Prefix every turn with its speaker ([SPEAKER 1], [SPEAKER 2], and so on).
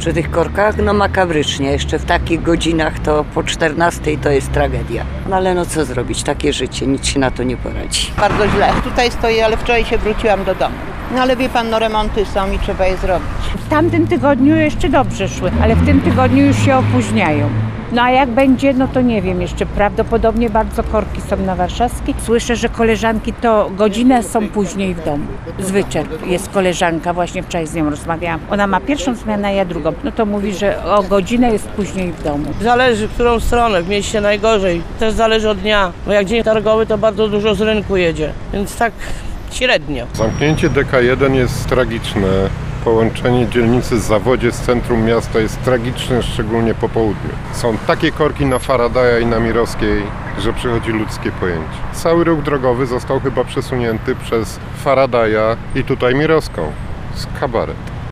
[SPEAKER 1] Przy tych korkach, no makabrycznie. Jeszcze w takich godzinach to po 14 to jest tragedia. No ale no co zrobić, takie życie, nic się na to nie poradzi.
[SPEAKER 2] Bardzo źle. Tutaj stoję, ale wczoraj się wróciłam do domu. No ale wie pan, no remonty są i trzeba je zrobić.
[SPEAKER 3] W tamtym tygodniu jeszcze dobrze szły, ale w tym tygodniu już się opóźniają. No a jak będzie, no to nie wiem, jeszcze prawdopodobnie bardzo korki są na Warszawskiej. Słyszę, że koleżanki to godzinę są później w domu. Z Wyczerp jest koleżanka, właśnie wczoraj z nią rozmawiałam. Ona ma pierwszą zmianę, a ja drugą. No to mówi, że o godzinę jest później w domu.
[SPEAKER 4] Zależy w którą stronę, w mieście najgorzej. Też zależy od dnia, bo jak dzień targowy to bardzo dużo z rynku jedzie, więc tak średnio.
[SPEAKER 5] Zamknięcie DK1 jest tragiczne. Połączenie dzielnicy Zawodzie z centrum miasta jest tragiczne, szczególnie po południu. Są takie korki na Faradaya i na Mirowskiej, że przychodzi ludzkie pojęcie. Cały ruch drogowy został chyba przesunięty przez Faradaya i tutaj Mirowską z kabaret.